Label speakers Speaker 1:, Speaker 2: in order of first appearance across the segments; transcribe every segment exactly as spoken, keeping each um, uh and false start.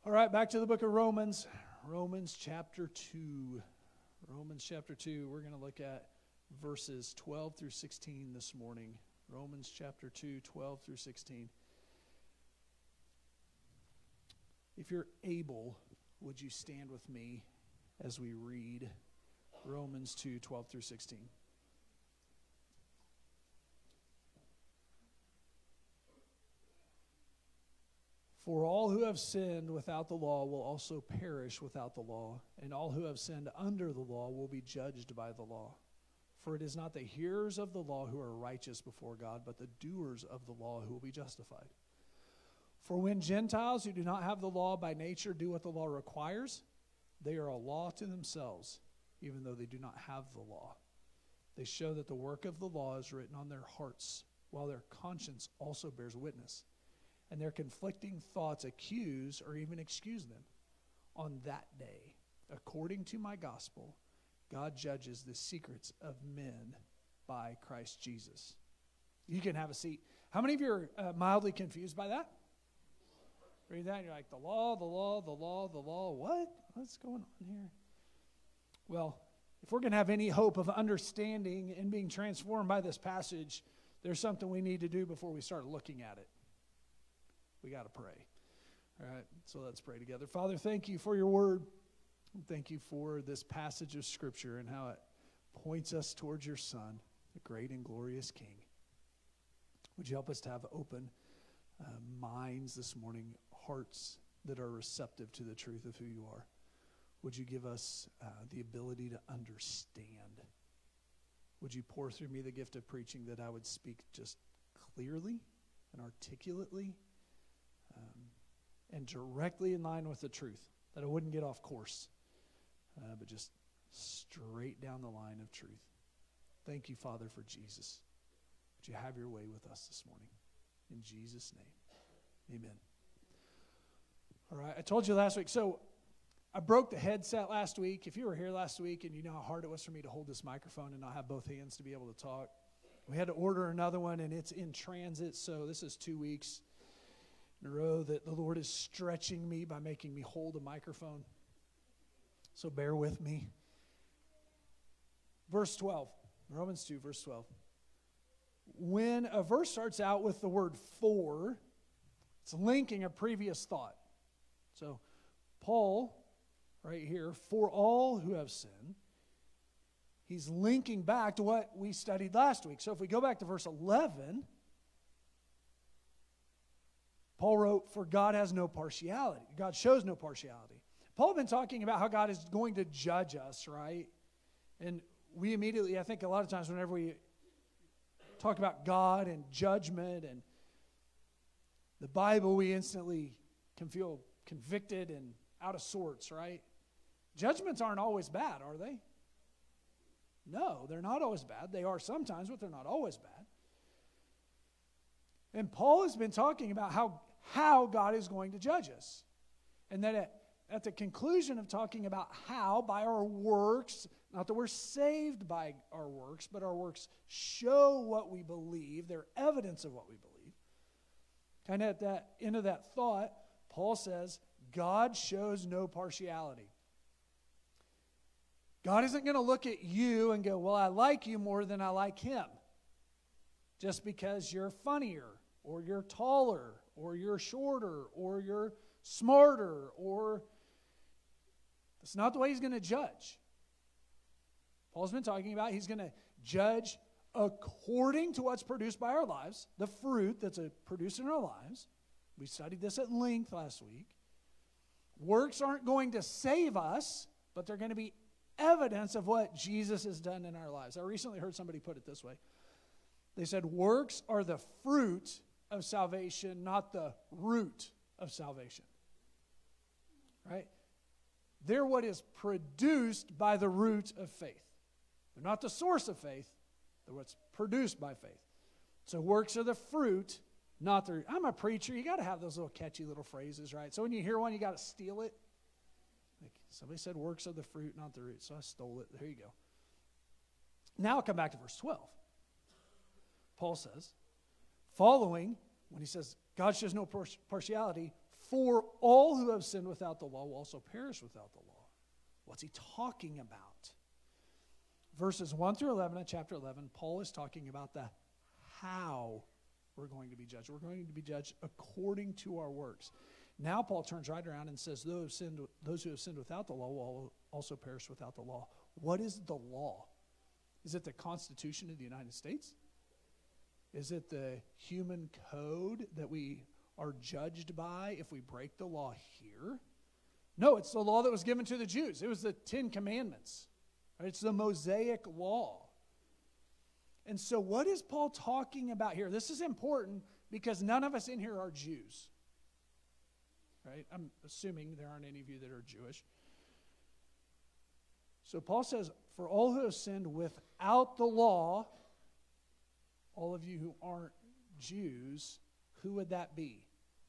Speaker 1: All right, back to the book of Romans. Romans chapter two. Romans chapter two. We're going to look at verses twelve through sixteen this morning. Romans chapter two, twelve through sixteen. If you're able, would you stand with me as we read Romans two, twelve through sixteen? For all who have sinned without the law will also perish without the law, and all who have sinned under the law will be judged by the law. For it is not the hearers of the law who are righteous before God, but the doers of the law who will be justified. For when Gentiles who do not have the law by nature do what the law requires, they are a law to themselves, even though they do not have the law. They show that the work of the law is written on their hearts, while their conscience also bears witness. And their conflicting thoughts accuse or even excuse them. On that day, according to my gospel, God judges the secrets of men by Christ Jesus. You can have a seat. How many of you are uh, mildly confused by that? Read that and you're like, the law, the law, the law, the law. What? What's going on here? Well, if we're going to have any hope of understanding and being transformed by this passage, there's something we need to do before we start looking at it. We got to pray. All right, so let's pray together. Father, thank you for your word. Thank you for this passage of Scripture and how it points us towards your Son, the great and glorious King. Would you help us to have open uh, minds this morning, hearts that are receptive to the truth of who you are? Would you give us uh, the ability to understand? Would you pour through me the gift of preaching that I would speak just clearly and articulately um, and directly in line with the truth, that I wouldn't get off course, uh, but just straight down the line of truth. Thank you, Father, for Jesus. Would you have your way with us this morning? In Jesus' name, amen. All right, I told you last week, so I broke the headset last week. If you were here last week and you know how hard it was for me to hold this microphone and not have both hands to be able to talk, we had to order another one, and it's in transit, so this is two weeks in a row that the Lord is stretching me by making me hold a microphone. So bear with me. Verse twelve, Romans two, verse twelve. When a verse starts out with the word for, it's linking a previous thought. So Paul, right here, for all who have sinned, he's linking back to what we studied last week. So if we go back to verse eleven, Paul wrote, for God has no partiality. God shows no partiality. Paul had been talking about how God is going to judge us, right? And we immediately, I think a lot of times whenever we talk about God and judgment and the Bible, we instantly can feel convicted and out of sorts, right? Judgments aren't always bad, are they? No, they're not always bad. They are sometimes, but they're not always bad. And Paul has been talking about how, how God is going to judge us. And that at, at the conclusion of talking about how, by our works, not that we're saved by our works, but our works show what we believe, they're evidence of what we believe. Kind of at that end of that thought, Paul says, God shows no partiality. God isn't going to look at you and go, well, I like you more than I like him, just because you're funnier, or you're taller, or you're shorter, or you're smarter, or that's not the way he's going to judge. Paul's been talking about he's going to judge according to what's produced by our lives, the fruit that's produced in our lives. We studied this at length last week. Works aren't going to save us, but they're going to be evidence of what Jesus has done in our lives. I recently heard somebody put it this way. They said, works are the fruit of salvation, not the root of salvation. Right? They're what is produced by the root of faith. They're not the source of faith. They're what's produced by faith. So works are the fruit, not the root. I'm a preacher. You got to have those little catchy little phrases, right? So when you hear one, you got to steal it. Like somebody said, works are the fruit, not the root. So I stole it. There you go. Now I'll come back to verse twelve. Paul says, following, when he says, God shows no partiality, For all who have sinned without the law will also perish without the law. What's he talking about? Verses one through eleven of chapter eleven, Paul is talking about the how we're going to be judged. We're going to be judged according to our works. Now Paul turns right around and says, those who have sinned, those who have sinned without the law will also perish without the law. What is the law? Is it the Constitution of the United States? Is it the human code that we are judged by if we break the law here? No, it's the law that was given to the Jews. It was the Ten Commandments. Right? It's the Mosaic law. And so what is Paul talking about here? This is important because none of us in here are Jews. Right? I'm assuming there aren't any of you that are Jewish. So Paul says, for all who have sinned without the law, all of you who aren't Jews, who would that be?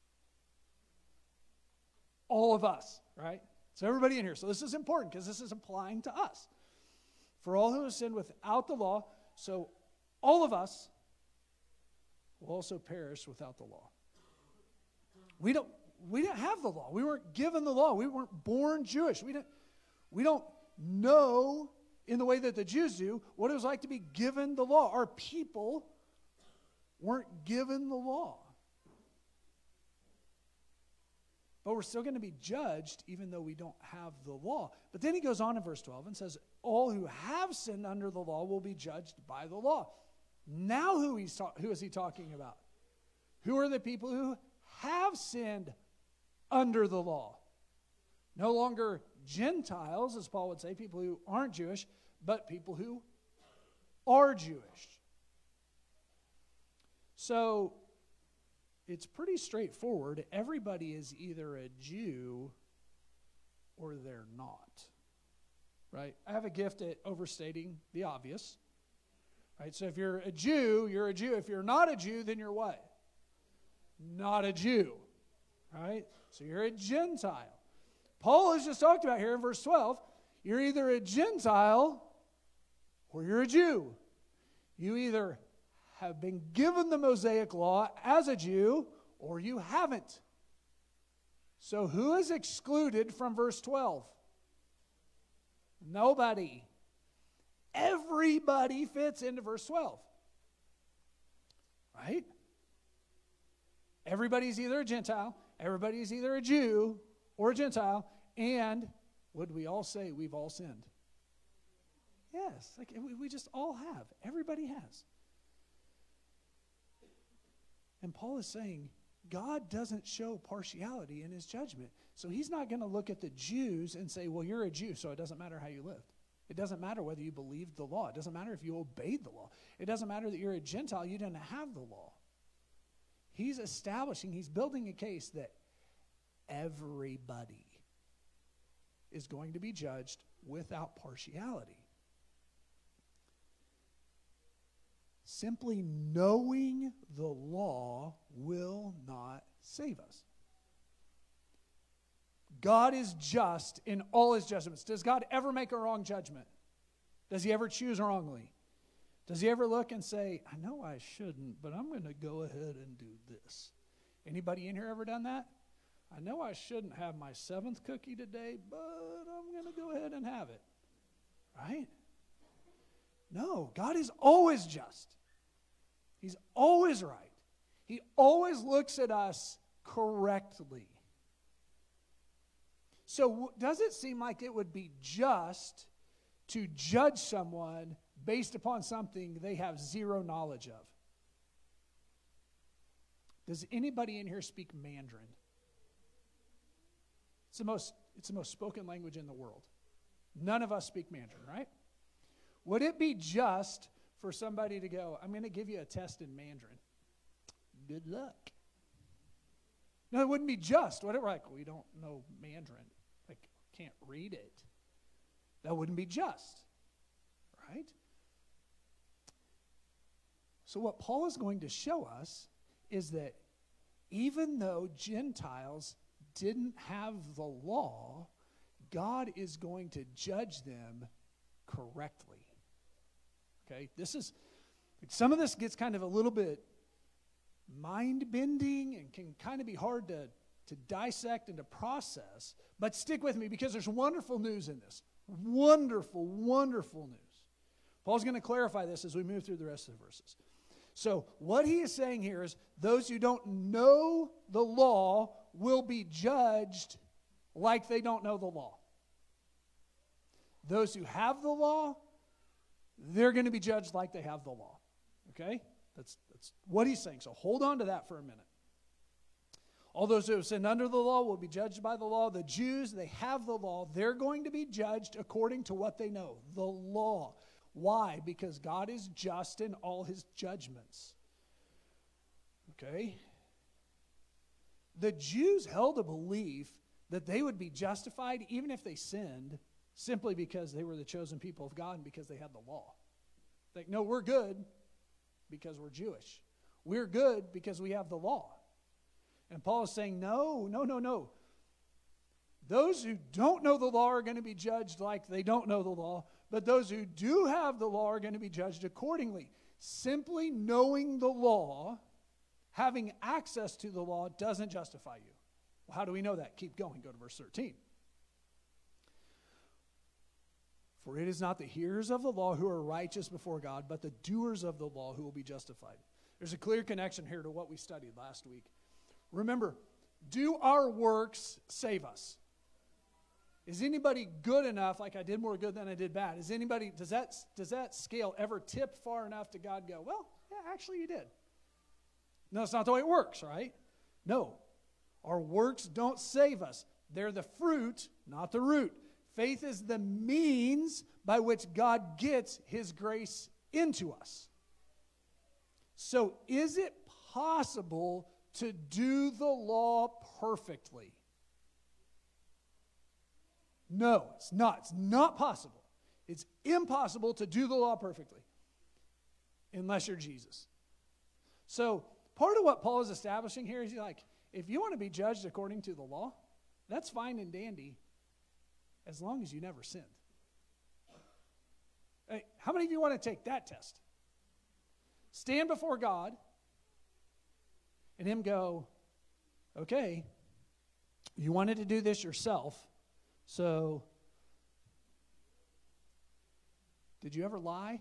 Speaker 1: All of us, right? So everybody in here. So this is important because this is applying to us. For all who have sinned without the law, so all of us will also perish without the law. We don't we didn't have the law. We weren't given the law. We weren't born Jewish. We didn't we don't know in the way that the Jews do what it was like to be given the law. Our people weren't given the law. But we're still going to be judged even though we don't have the law. But then he goes on in verse twelve and says, all who have sinned under the law will be judged by the law. Now who, he's ta- who is he talking about? Who are the people who have sinned under the law? No longer Gentiles, as Paul would say, people who aren't Jewish, but people who are Jewish. So it's pretty straightforward. Everybody is either a Jew or they're not. Right? I have a gift at overstating the obvious. Right? So if you're a Jew, you're a Jew. If you're not a Jew, then you're what? Not a Jew. Right? So you're a Gentile. Paul has just talked about here in verse twelve, you're either a Gentile or you're a Jew. You either have been given the Mosaic law as a Jew or you haven't. So who is excluded from verse twelve? Nobody. Everybody fits into verse twelve. Right? Everybody's either a Gentile, everybody's either a Jew or a Gentile, and would we all say we've all sinned? Yes, like we, we just all have. Everybody has. And Paul is saying God doesn't show partiality in his judgment. So he's not going to look at the Jews and say, well, you're a Jew, so it doesn't matter how you lived. It doesn't matter whether you believed the law. It doesn't matter if you obeyed the law. It doesn't matter that you're a Gentile, you didn't have the law. He's establishing, he's building a case that everybody is going to be judged without partiality. Simply knowing the law will not save us. God is just in all his judgments. Does God ever make a wrong judgment? Does he ever choose wrongly? Does he ever look and say, I know I shouldn't, but I'm going to go ahead and do this? Anybody in here ever done that? I know I shouldn't have my seventh cookie today, but I'm going to go ahead and have it. Right? No, God is always just. He's always right. He always looks at us correctly. So does it seem like it would be just to judge someone based upon something they have zero knowledge of? Does anybody in here speak Mandarin? It's the most, it's the most spoken language in the world. None of us speak Mandarin, right? Would it be just for somebody to go, I'm going to give you a test in Mandarin? Good luck. No, it wouldn't be just. What, like, we don't know Mandarin. Like, can't read it. That wouldn't be just, right? So what Paul is going to show us is that even though Gentiles didn't have the law, God is going to judge them correctly. Okay, this is, some of this gets kind of a little bit mind-bending and can kind of be hard to, to dissect and to process. But stick with me because there's wonderful news in this. Wonderful, wonderful news. Paul's going to clarify this as we move through the rest of the verses. So what he is saying here is those who don't know the law will be judged like they don't know the law. Those who have the law, they're going to be judged like they have the law. Okay? That's, that's what he's saying. So hold on to that for a minute. All those who have sinned under the law will be judged by the law. The Jews, they have the law. They're going to be judged according to what they know, the law. Why? Because God is just in all his judgments. Okay? The Jews held a belief that they would be justified even if they sinned simply because they were the chosen people of God and because they had the law. Like, no, we're good because we're Jewish. We're good because we have the law. And Paul is saying, no, no, no, no. Those who don't know the law are going to be judged like they don't know the law, but those who do have the law are going to be judged accordingly. Simply knowing the law, having access to the law, doesn't justify you. Well, how do we know that? Keep going. Go to verse thirteen. For it is not the hearers of the law who are righteous before God, but the doers of the law who will be justified. There's a clear connection here to what we studied last week. Remember, do our works save us? Is anybody good enough, like I did more good than I did bad? Is anybody, does that, does that scale ever tip far enough to God go, well, yeah, actually you did? No, that's not the way it works, right? No. Our works don't save us. They're the fruit, not the root. Faith is the means by which God gets his grace into us. So is it possible to do the law perfectly? No, it's not. It's not possible. It's impossible to do the law perfectly unless you're Jesus. So part of what Paul is establishing here is like, if you want to be judged according to the law, that's fine and dandy as long as you never sinned. Hey, how many of you want to take that test? Stand before God and him go, okay, you wanted to do this yourself, so did you ever lie?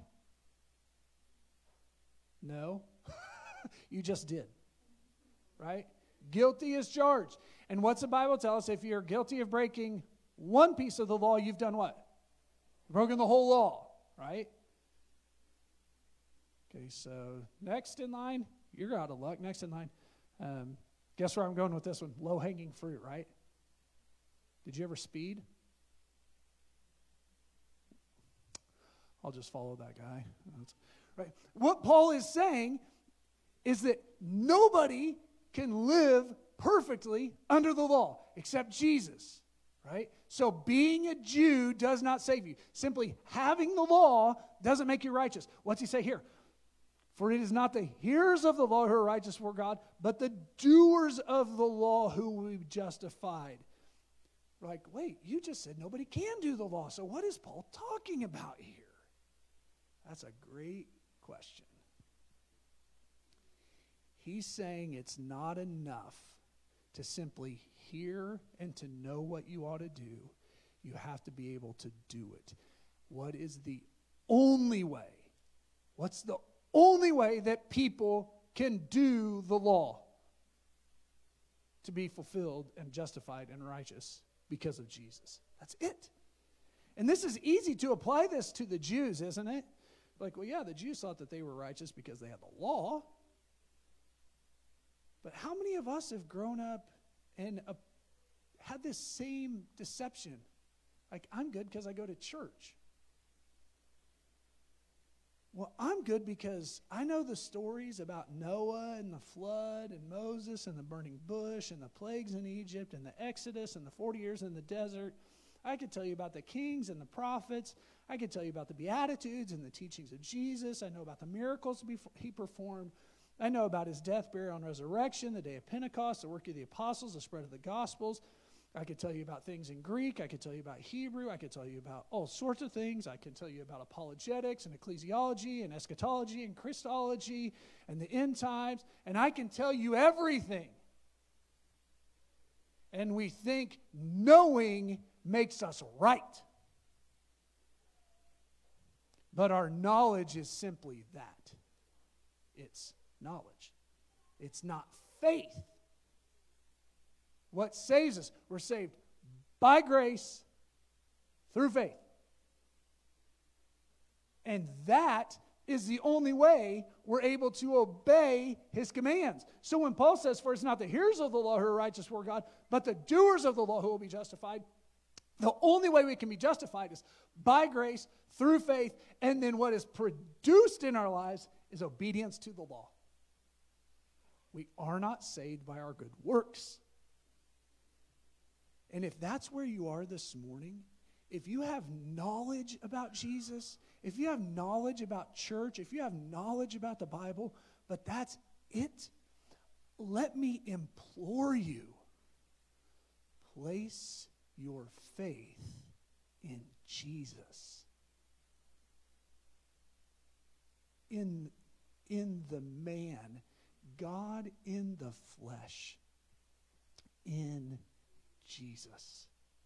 Speaker 1: No. You just did. Right? Guilty as charged. And what's the Bible tell us? If you're guilty of breaking one piece of the law, you've done what? Broken the whole law, right? Okay, so next in line, you're out of luck. Next in line. Um, guess where I'm going with this one? Low-hanging fruit, right? Did you ever speed? I'll just follow that guy. That's, right. What Paul is saying is that nobody can live perfectly under the law except Jesus, right? So being a Jew does not save you. Simply having the law doesn't make you righteous. What's he say here? For it is not the hearers of the law who are righteous before God, but the doers of the law who will be justified. We're like, wait, you just said nobody can do the law, so what is Paul talking about here? That's a great question. He's saying it's not enough to simply hear and to know what you ought to do. You have to be able to do it. What is the only way? What's the only way that people can do the law to be fulfilled and justified and righteous? Because of Jesus. That's it. And this is easy to apply this to the Jews, isn't it? Like, well, yeah, the Jews thought that they were righteous because they had the law. But how many of us have grown up and uh, had this same deception? Like, I'm good because I go to church. Well, I'm good because I know the stories about Noah and the flood and Moses and the burning bush and the plagues in Egypt and the Exodus and the forty years in the desert. I could tell you about the kings and the prophets. I could tell you about the Beatitudes and the teachings of Jesus. I know about the miracles he performed. I know about his death, burial, and resurrection, the day of Pentecost, the work of the apostles, the spread of the Gospels. I could tell you about things in Greek. I could tell you about Hebrew. I could tell you about all sorts of things. I can tell you about apologetics and ecclesiology and eschatology and Christology and the end times. And I can tell you everything. And we think knowing makes us right. But our knowledge is simply that. It's knowledge. It's not faith. What saves us? We're saved by grace through faith. And that is the only way we're able to obey his commands. So when Paul says, for it's not the hearers of the law who are righteous before God, but the doers of the law who will be justified, the only way we can be justified is by grace, through faith, and then what is produced in our lives is obedience to the law. We are not saved by our good works. And if that's where you are this morning, if you have knowledge about Jesus, if you have knowledge about church, if you have knowledge about the Bible, but that's it, let me implore you, place your faith in Jesus. In, in the man, God in the flesh, in Jesus.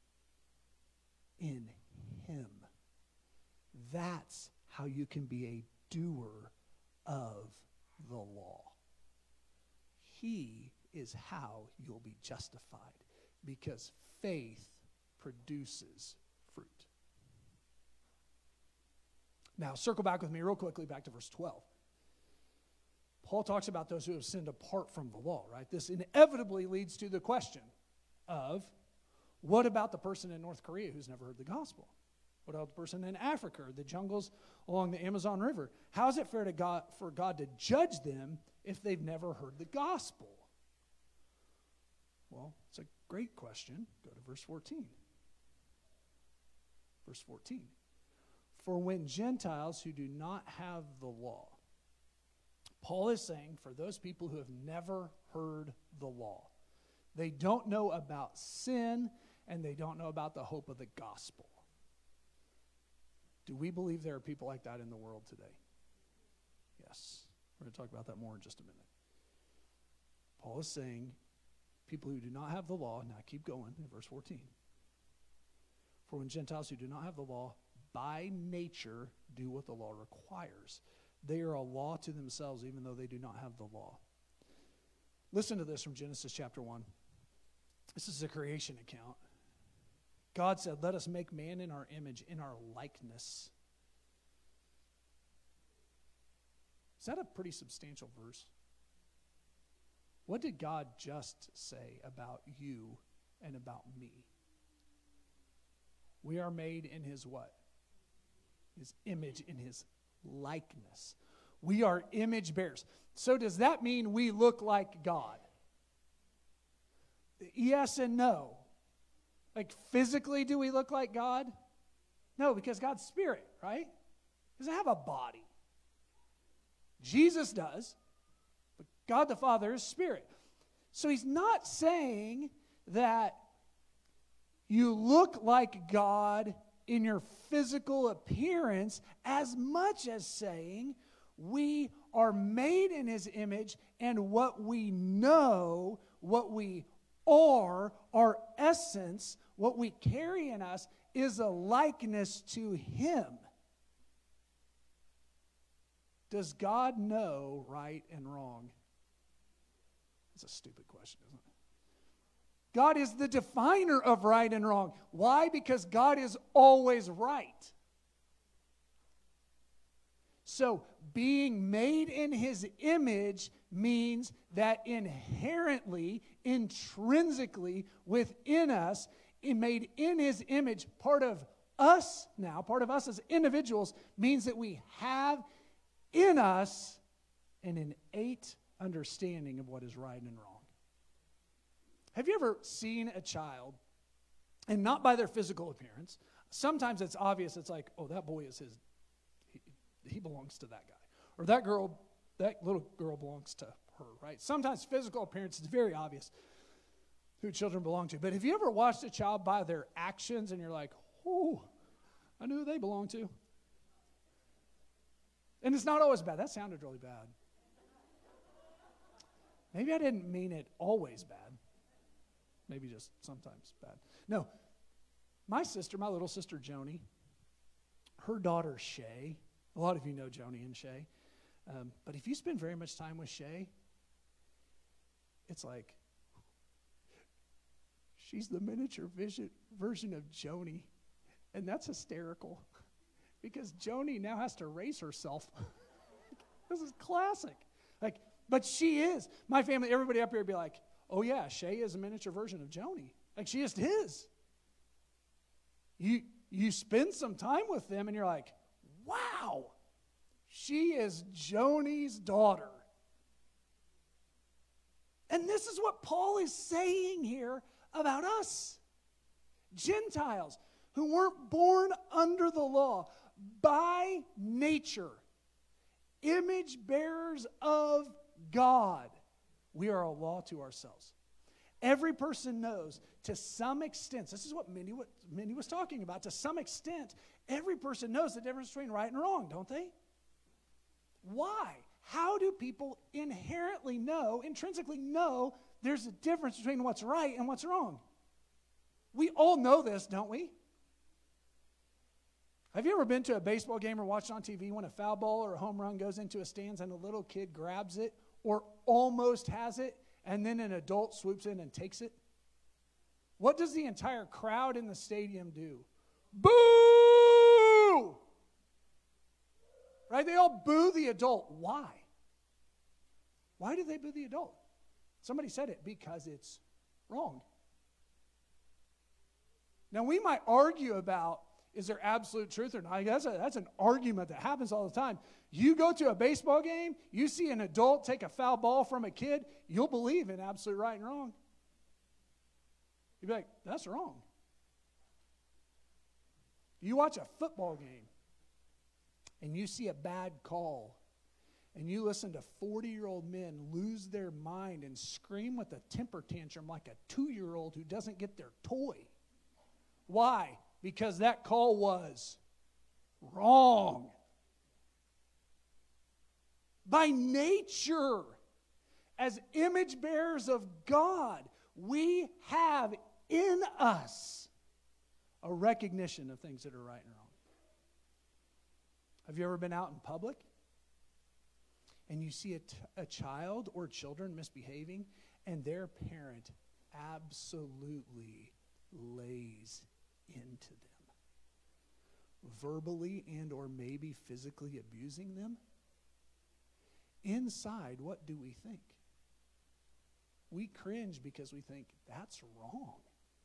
Speaker 1: In him. That's how you can be a doer of the law. He is how you'll be justified, because faith produces fruit. Now, circle back with me real quickly back to verse twelve. Paul talks about those who have sinned apart from the law, right? This inevitably leads to the question of, what about the person in North Korea who's never heard the gospel? What about the person in Africa, or the jungles along the Amazon River? How is it fair to God, for God to judge them if they've never heard the gospel? Well, it's a great question. Go to verse fourteen. Verse fourteen. For when Gentiles who do not have the law, Paul is saying for those people who have never heard the law, they don't know about sin, and they don't know about the hope of the gospel. Do we believe there are people like that in the world today? Yes. We're going to talk about that more in just a minute. Paul is saying people who do not have the law, now keep going in verse fourteen. For when Gentiles who do not have the law by nature do what the law requires, they are a law to themselves even though they do not have the law. Listen to this from Genesis chapter one. This is a creation account. God said, let us make man in our image, in our likeness. Is that a pretty substantial verse? What did God just say about you and about me? We are made in his what? His image, in his likeness. We are image bearers. So does that mean we look like God? Yes and no. Like physically, do we look like God? No, because God's spirit, right? He doesn't have a body. Jesus does, but God the Father is spirit. So he's not saying that you look like God in your physical appearance as much as saying we are made in his image, and what we know, what we are, our essence, what we carry in us is a likeness to him. Does God know right and wrong? That's a stupid question, isn't it? God is the definer of right and wrong. Why? Because God is always right. So, being made in his image means that inherently, intrinsically within us, made in his image, part of us now, part of us as individuals, means that we have in us an innate understanding of what is right and wrong. Have you ever seen a child, and not by their physical appearance, sometimes it's obvious, it's like, oh, that boy is his, he, he belongs to that guy. Or that girl, that little girl belongs to her, right? Sometimes physical appearance is very obvious who children belong to. But have you ever watched a child by their actions and you're like, oh, I knew who they belong to? And it's not always bad. That sounded really bad. Maybe I didn't mean it always bad. maybe just sometimes bad. No, my sister, my little sister Joni, her daughter Shay, a lot of you know Joni and Shay, um, but if you spend very much time with Shay, it's like she's the miniature vision, version of Joni, and that's hysterical because Joni now has to raise herself. This is classic. Like, but she is. My family, everybody up here would be like, oh yeah, Shay is a miniature version of Joni. Like, she just is. You, you spend some time with them and you're like, wow, she is Joni's daughter. And this is what Paul is saying here about us. Gentiles who weren't born under the law by nature, image bearers of God. We are a law to ourselves. Every person knows to some extent, this is what Minnie, what Minnie was talking about, to some extent, every person knows the difference between right and wrong, don't they? Why? How do people inherently know, intrinsically know, there's a difference between what's right and what's wrong? We all know this, don't we? Have you ever been to a baseball game or watched on T V when a foul ball or a home run goes into a stands and a little kid grabs it or almost has it, and then an adult swoops in and takes it? What does the entire crowd in the stadium do? Boo! Right? They all boo the adult. Why? Why do they boo the adult? Somebody said it, because it's wrong. Now, we might argue about, is there absolute truth or not? That's, a, that's an argument that happens all the time. You go to a baseball game, you see an adult take a foul ball from a kid, you'll believe in absolute right and wrong. You'll be like, that's wrong. You watch a football game, and you see a bad call, and you listen to forty-year-old men lose their mind and scream with a temper tantrum like a two-year-old who doesn't get their toy. Why? Because that call was wrong. By nature, as image bearers of God, we have in us a recognition of things that are right and wrong. Have you ever been out in public and you see a, t- a child or children misbehaving and their parent absolutely lays into them, verbally and or maybe physically abusing them? Inside, what do we think? We cringe because we think that's wrong.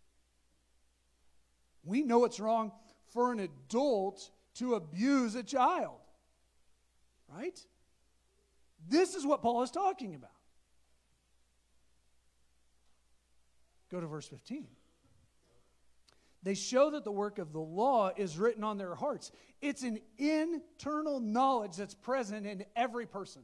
Speaker 1: We know it's wrong for an adult to abuse a child, right? This is what Paul is talking about. Go to verse fifteen. They show that the work of the law is written on their hearts. It's an internal knowledge that's present in every person.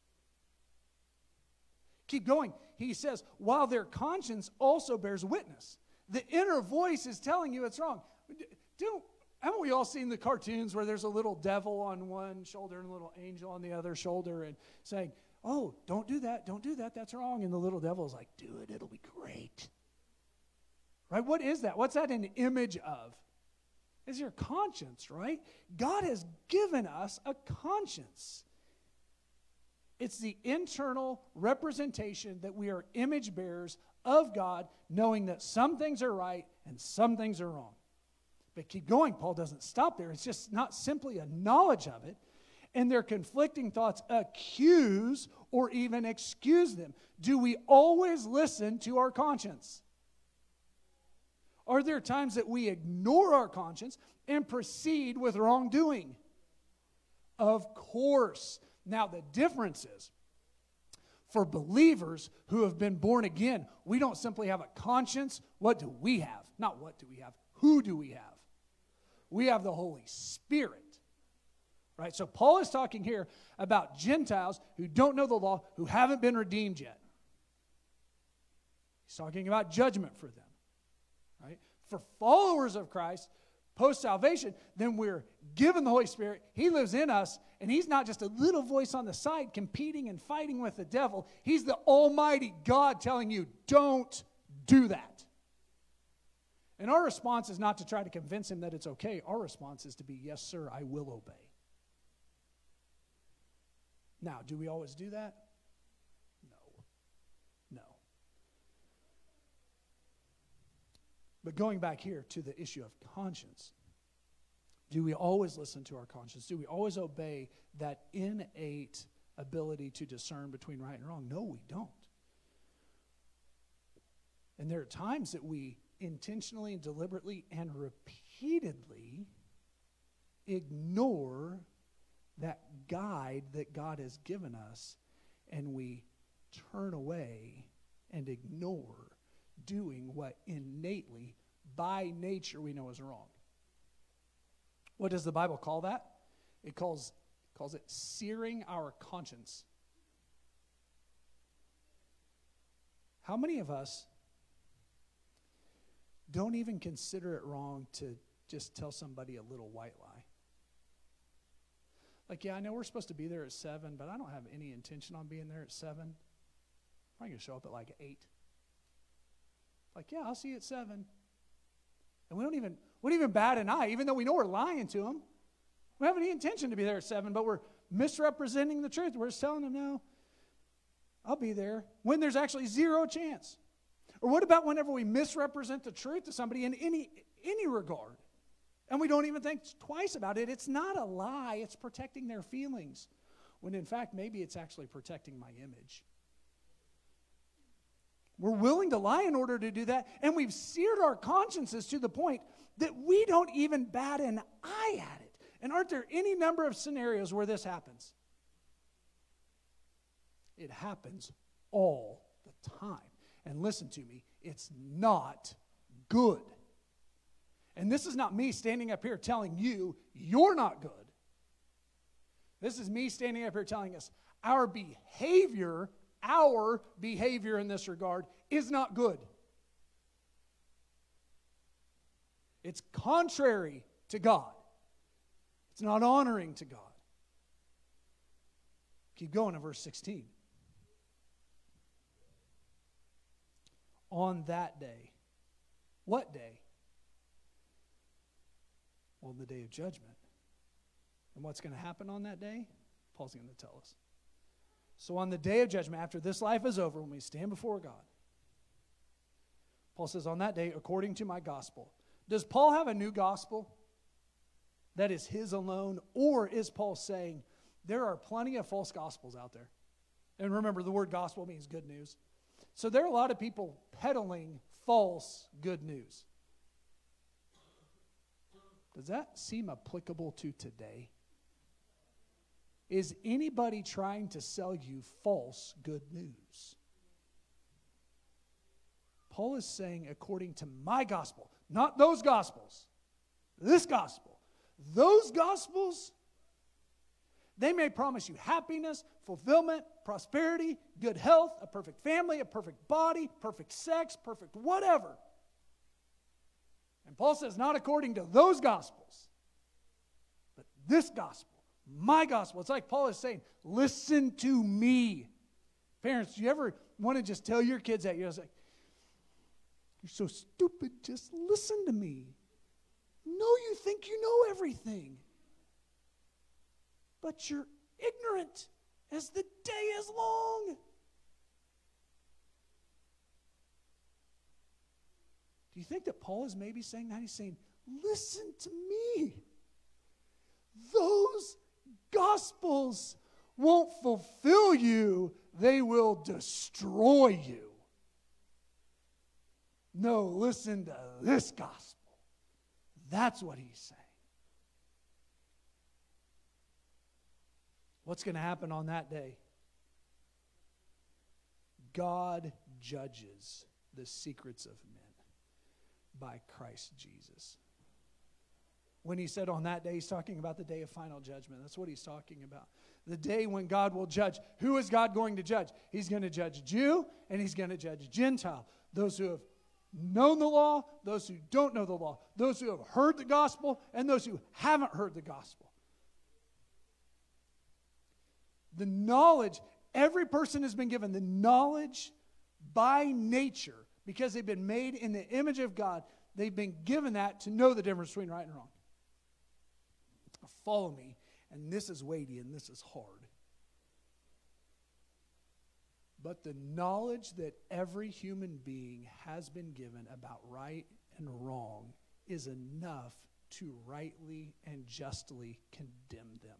Speaker 1: Keep going. He says, while their conscience also bears witness. The inner voice is telling you it's wrong. Do, haven't we all seen the cartoons where there's a little devil on one shoulder and a little angel on the other shoulder and saying, oh, don't do that, don't do that, that's wrong. And the little devil is like, do it, it'll be great. Right? What is that? What's that an image of? It's your conscience, right? God has given us a conscience. It's the internal representation that we are image bearers of God, knowing that some things are right and some things are wrong. But keep going. Paul doesn't stop there. It's just not simply a knowledge of it. And their conflicting thoughts accuse or even excuse them. Do we always listen to our conscience? Are there times that we ignore our conscience and proceed with wrongdoing? Of course. Now, the difference is, for believers who have been born again, we don't simply have a conscience. What do we have? Not what do we have. Who do we have? We have the Holy Spirit. Right? So Paul is talking here about Gentiles who don't know the law, who haven't been redeemed yet. He's talking about judgment for them. Right? For followers of Christ, post-salvation, then we're given the Holy Spirit. He lives in us, and he's not just a little voice on the side competing and fighting with the devil. He's the almighty God telling you, don't do that. And our response is not to try to convince him that it's okay. Our response is to be, yes, sir, I will obey. Now, do we always do that? No. No. But going back here to the issue of conscience, do we always listen to our conscience? Do we always obey that innate ability to discern between right and wrong? No, we don't. And there are times that we intentionally and deliberately and repeatedly ignore that guide that God has given us, and we turn away and ignore doing what innately, by nature, we know is wrong. What does the Bible call that? It calls, calls it searing our conscience. How many of us don't even consider it wrong to just tell somebody a little white lie? Like, yeah, I know we're supposed to be there at seven, but I don't have any intention on being there at seven. I'm going to show up at like eight. Like, yeah, I'll see you at seven. And we don't even, we don't even bat an eye, even though we know we're lying to them. We don't have any intention to be there at seven, but we're misrepresenting the truth. We're just telling them, no, I'll be there, when there's actually zero chance. Or what about whenever we misrepresent the truth to somebody in any any regard, and we don't even think twice about it? It's not a lie. It's protecting their feelings, when in fact, maybe it's actually protecting my image. We're willing to lie in order to do that, and we've seared our consciences to the point that we don't even bat an eye at it. And aren't there any number of scenarios where this happens? It happens all the time. And listen to me, it's not good. And this is not me standing up here telling you you're not good. This is me standing up here telling us our behavior, our behavior in this regard is not good. It's contrary to God. It's not honoring to God. Keep going in verse sixteen. On that day. What day? Well, the day of judgment. And what's going to happen on that day? Paul's going to tell us. So on the day of judgment, after this life is over, when we stand before God, Paul says, on that day, according to my gospel. Does Paul have a new gospel that is his alone? Or is Paul saying, there are plenty of false gospels out there? And remember, the word gospel means good news. So there are a lot of people peddling false good news. Does that seem applicable to today? Is anybody trying to sell you false good news? Paul is saying, according to my gospel, not those gospels, this gospel. Those gospels, they may promise you happiness, fulfillment, prosperity, good health, a perfect family, a perfect body, perfect sex, perfect whatever. And Paul says, not according to those gospels, but this gospel, my gospel. It's like Paul is saying, listen to me. Parents, do you ever want to just tell your kids that? You're just like, you're so stupid, just listen to me. No, you think you know everything. But you're ignorant as the day is long. Do you think that Paul is maybe saying that? He's saying, listen to me. Those gospels won't fulfill you. They will destroy you. No, listen to this gospel. That's what he's saying. What's going to happen on that day? God judges the secrets of men by Christ Jesus. When he said on that day, he's talking about the day of final judgment. That's what he's talking about. The day when God will judge. Who is God going to judge? He's going to judge Jew and he's going to judge Gentile. Those who have known the law, those who don't know the law, those who have heard the gospel, and those who haven't heard the gospel. The knowledge, every person has been given the knowledge by nature, Because they've been made in the image of God, they've been given that to know the difference between right and wrong. Follow me, and this is weighty and this is hard. But the knowledge that every human being has been given about right and wrong is enough to rightly and justly condemn them.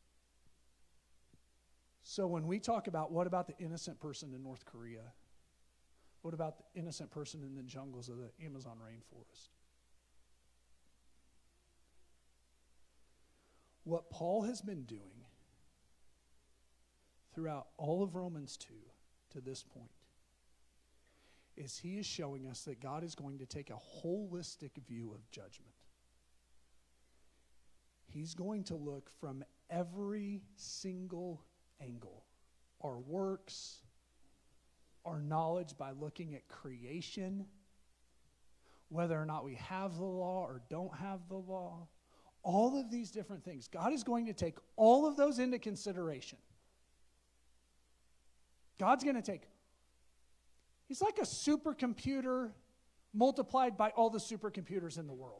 Speaker 1: So when we talk about what about the innocent person in North Korea? What about the innocent person in the jungles of the Amazon rainforest? What Paul has been doing throughout all of Romans two to this point is he is showing us that God is going to take a holistic view of judgment. He's going to look from every single angle. Our works, our knowledge by looking at creation, whether or not we have the law or don't have the law, all of these different things. God is going to take all of those into consideration. God's going to take, he's like a supercomputer multiplied by all the supercomputers in the world.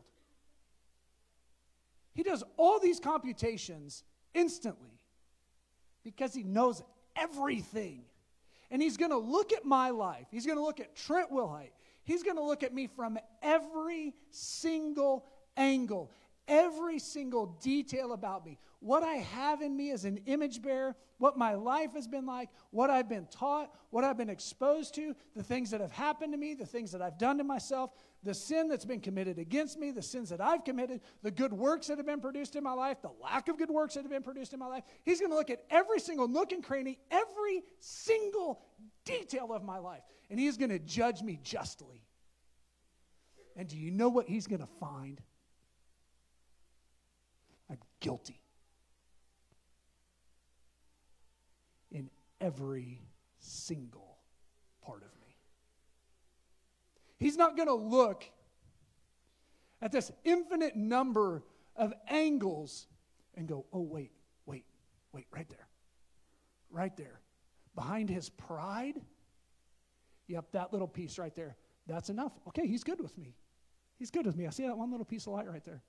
Speaker 1: He does all these computations instantly because he knows everything. And he's going to look at my life. He's going to look at Trent Wilhite. He's going to look at me from every single angle, every single detail about me. What I have in me as an image bearer, what my life has been like, what I've been taught, what I've been exposed to, the things that have happened to me, the things that I've done to myself, the sin that's been committed against me, the sins that I've committed, the good works that have been produced in my life, the lack of good works that have been produced in my life. He's going to look at every single nook and cranny, every single detail of my life, and he's going to judge me justly. And do you know what he's going to find? I'm guilty. In every single part of me. He's not going to look at this infinite number of angles and go, oh, wait, wait, wait, right there. Right there. Behind his pride, yep, that little piece right there, that's enough. Okay, he's good with me. He's good with me. I see that one little piece of light right there.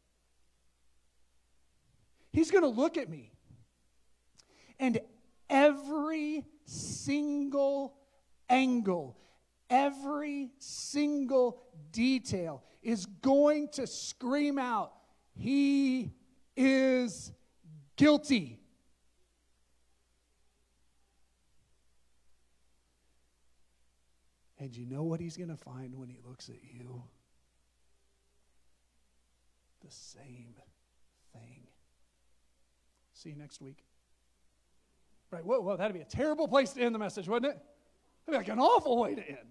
Speaker 1: He's going to look at me. And every single angle, every single detail is going to scream out, he is guilty. And you know what he's going to find when he looks at you? The same thing. See you next week. Right, whoa, whoa, that'd be a terrible place to end the message, wouldn't it? That'd be like an awful way to end.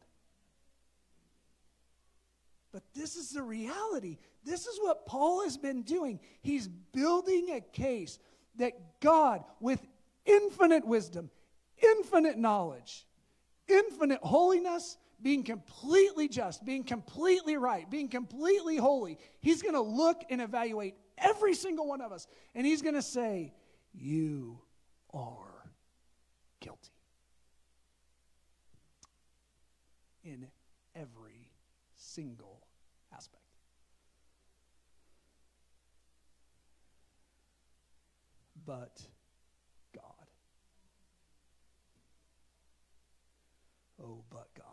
Speaker 1: But this is the reality. This is what Paul has been doing. He's building a case that God, with infinite wisdom, infinite knowledge, infinite holiness, being completely just, being completely right, being completely holy, he's going to look and evaluate every single one of us, and he's going to say, you are guilty. In every single aspect. But God. Oh, but God.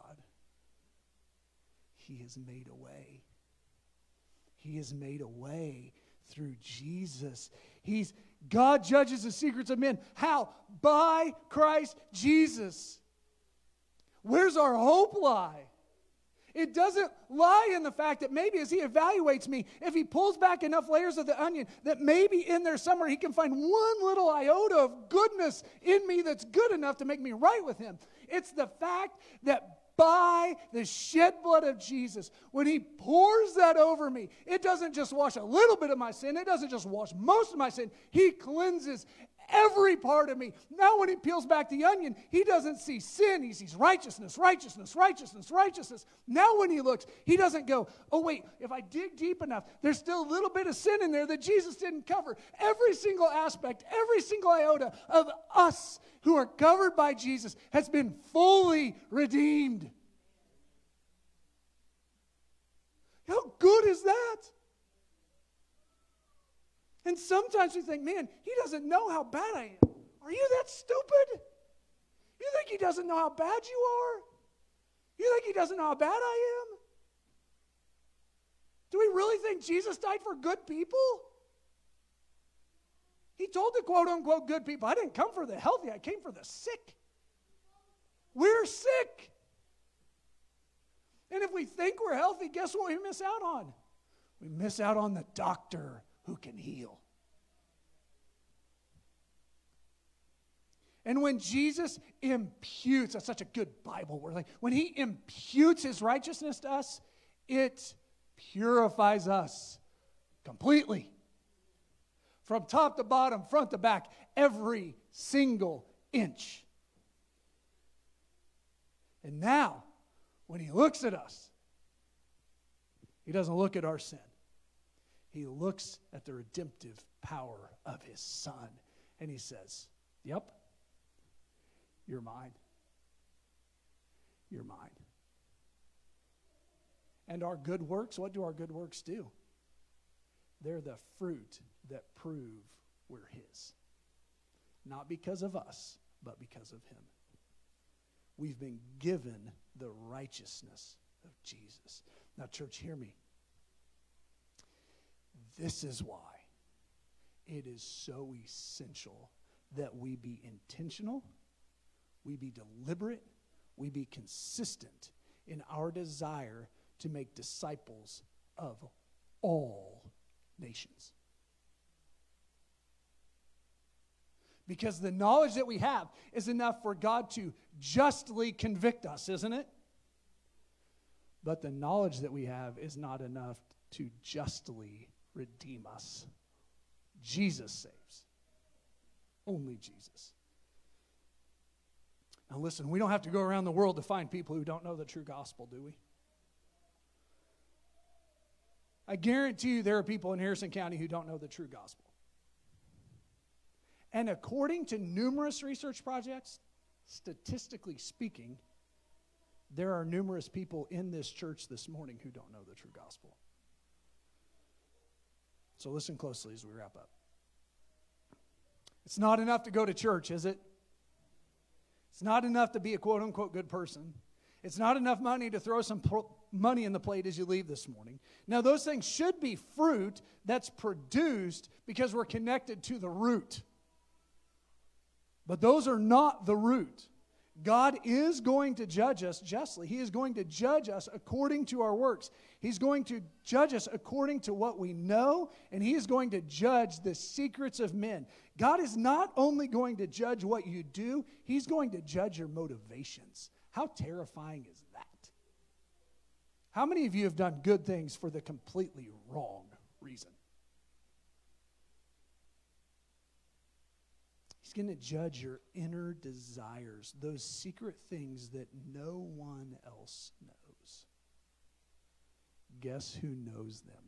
Speaker 1: He has made a way. He has made a way through Jesus. He's God judges the secrets of men. How? By Christ Jesus. Where's our hope lie? It doesn't lie in the fact that maybe as he evaluates me, if he pulls back enough layers of the onion, that maybe in there somewhere he can find one little iota of goodness in me that's good enough to make me right with him. It's the fact that by the shed blood of Jesus, when he pours that over me, it doesn't just wash a little bit of my sin. It doesn't just wash most of my sin. He cleanses every part of me. Now when he peels back the onion, he doesn't see sin. He sees righteousness, righteousness, righteousness, righteousness. Now when he looks, he doesn't go, oh wait, if I dig deep enough, there's still a little bit of sin in there that Jesus didn't cover. Every single aspect, every single iota of us who are covered by Jesus has been fully redeemed.
Speaker 2: How good is that? And sometimes we think, man, he doesn't know how bad I am. Are you that stupid? You think he doesn't know how bad you are? You think he doesn't know how bad I am? Do we really think Jesus died for good people? He told the quote-unquote good people, I didn't come for the healthy, I came for the sick. We're sick. And if we think we're healthy, guess what we miss out on? We miss out on the doctor who can heal. And when Jesus imputes, that's such a good Bible word, like when he imputes his righteousness to us, it purifies us completely. From top to bottom, front to back, every single inch. And now, when he looks at us, he doesn't look at our sin. He looks at the redemptive power of his Son. And he says, yep, you're mine. You're mine. And our good works, what do our good works do? They're the fruit that prove we're his. Not because of us, but because of him. We've been given the righteousness of Jesus. Now, church, hear me. This is why it is so essential that we be intentional, we be deliberate, we be consistent in our desire to make disciples of all nations. Because the knowledge that we have is enough for God to justly convict us, isn't it? But the knowledge that we have is not enough to justly redeem us. Jesus saves. Only Jesus. Now listen, we don't have to go around the world to find people who don't know the true gospel, do we? I guarantee you there are people in Harrison County who don't know the true gospel. And according to numerous research projects, statistically speaking, there are numerous people in this church this morning who don't know the true gospel. So listen closely as we wrap up. It's not enough to go to church, is it? It's not enough to be a quote-unquote good person. It's not enough money to throw some pro- money in the plate as you leave this morning. Now, those things should be fruit that's produced because we're connected to the root. But those are not the root. God is going to judge us justly. He is going to judge us according to our works. He's going to judge us according to what we know, and He is going to judge the secrets of men. God is not only going to judge what you do, He's going to judge your motivations. How terrifying is that? How many of you have done good things for the completely wrong reason? He's going to judge your inner desires, those secret things that no one else knows. Guess who knows them?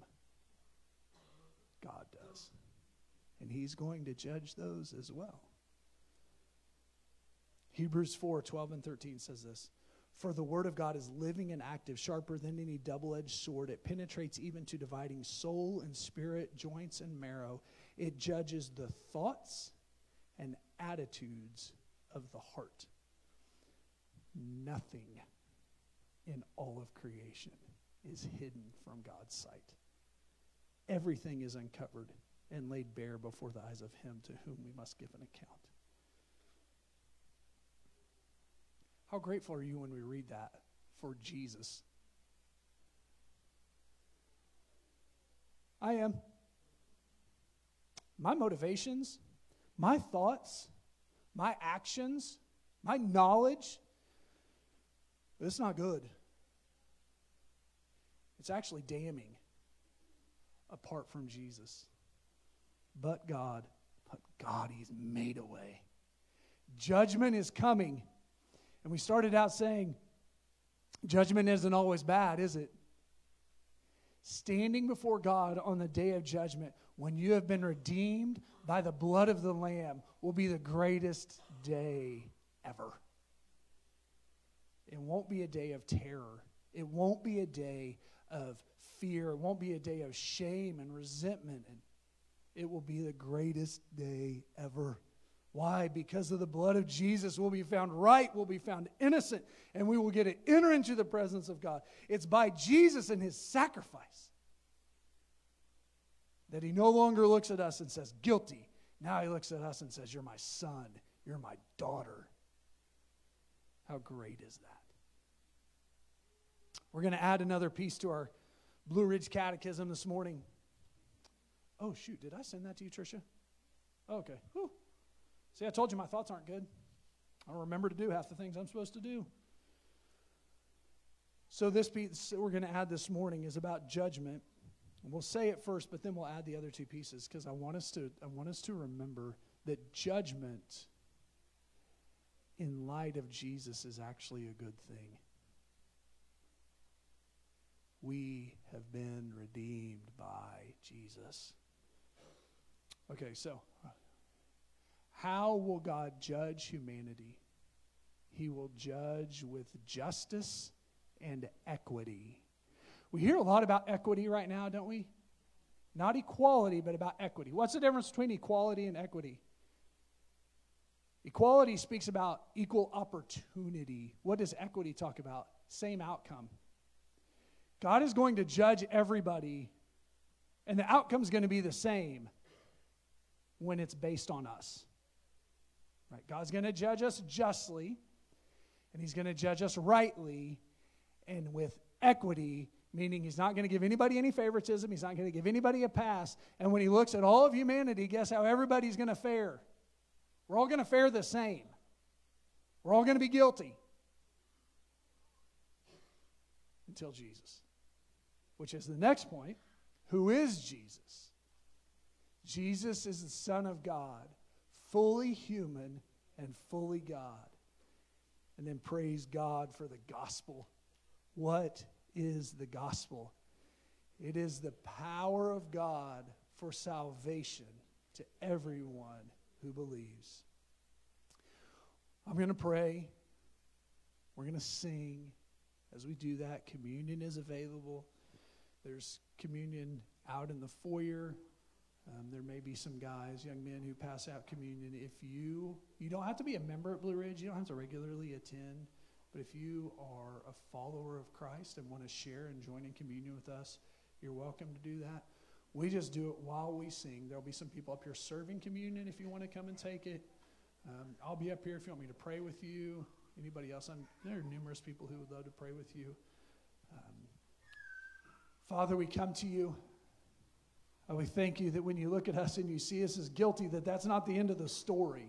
Speaker 2: God does. And He's going to judge those as well. Hebrews four, twelve and thirteen says this. For the word of God is living and active, sharper than any double-edged sword. It penetrates even to dividing soul and spirit, joints and marrow. It judges the thoughts and attitudes of the heart. Nothing in all of creation is hidden from God's sight. Everything is uncovered and laid bare before the eyes of Him to whom we must give an account. How grateful are you when we read that for Jesus? I am. My motivations, my thoughts, my actions, my knowledge, it's not good. It's actually damning apart from Jesus. But God, but God, He's made a way. Judgment is coming. And we started out saying, judgment isn't always bad, is it? Standing before God on the day of judgment, when you have been redeemed by the blood of the Lamb, will be the greatest day ever. It won't be a day of terror. It won't be a day of fear. It won't be a day of shame and resentment. And it will be the greatest day ever. Why? Because of the blood of Jesus, we'll be found right, we'll be found innocent, and we will get to enter into the presence of God. It's by Jesus and his sacrifice that he no longer looks at us and says, guilty. Now he looks at us and says, you're my son, you're my daughter. How great is that? We're going to add another piece to our Blue Ridge Catechism this morning. Oh, shoot, did I send that to you, Tricia? Oh, okay. Whew. See, I told you my thoughts aren't good. I don't remember to do half the things I'm supposed to do. So this piece that we're going to add this morning is about judgment. And we'll say it first, but then we'll add the other two pieces because I want us to I want us to remember that judgment in light of Jesus is actually a good thing. We have been redeemed by Jesus. Okay, so how will God judge humanity? He will judge with justice and equity. We hear a lot about equity right now, don't we? Not equality, but about equity. What's the difference between equality and equity? Equality speaks about equal opportunity. What does equity talk about? Same outcome. God is going to judge everybody, and the outcome is going to be the same when it's based on us. Right? God's going to judge us justly, and he's going to judge us rightly, and with equity, meaning he's not going to give anybody any favoritism, he's not going to give anybody a pass, and when he looks at all of humanity, guess how everybody's going to fare? We're all going to fare the same. We're all going to be guilty. Until Jesus. Which is the next point. Who is Jesus? Jesus is the Son of God, fully human and fully God. And then praise God for the gospel. What is the gospel? It is the power of God for salvation to everyone who believes. I'm going to pray. We're going to sing. As we do that, communion is available. There's communion out in the foyer. Um, there may be some guys, young men, who pass out communion. If you, you don't have to be a member at Blue Ridge. You don't have to regularly attend. But if you are a follower of Christ and want to share and join in communion with us, you're welcome to do that. We just do it while we sing. There'll be some people up here serving communion if you want to come and take it. Um, I'll be up here if you want me to pray with you. Anybody else? I'm, there are numerous people who would love to pray with you. Um, Father, we come to you. And we thank you that when you look at us and you see us as guilty, that that's not the end of the story.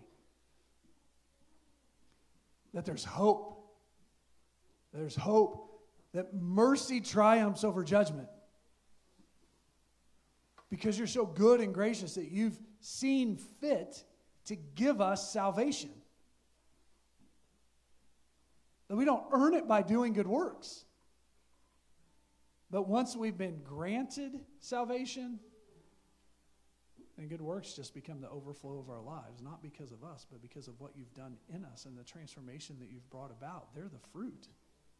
Speaker 2: That there's hope. There's hope that mercy triumphs over judgment. Because you're so good and gracious that you've seen fit to give us salvation. That we don't earn it by doing good works. But once we've been granted salvation, then good works just become the overflow of our lives, not because of us, but because of what you've done in us and the transformation that you've brought about. They're the fruit.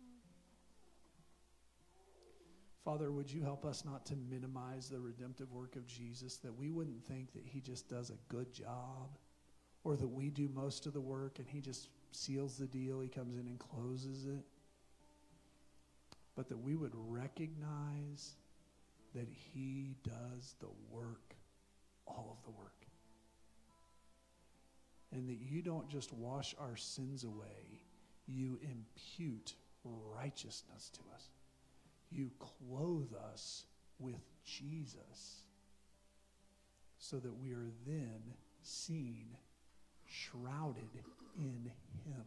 Speaker 2: Father, would you help us not to minimize the redemptive work of Jesus, that we wouldn't think that he just does a good job, or that we do most of the work and he just seals the deal, he comes in and closes it, but that we would recognize that he does the work, all of the work. And that you don't just wash our sins away, you impute righteousness to us. You clothe us with Jesus so that we are then seen shrouded in him.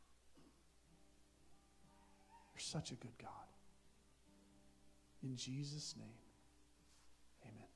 Speaker 2: You're such a good God. In Jesus' name, amen.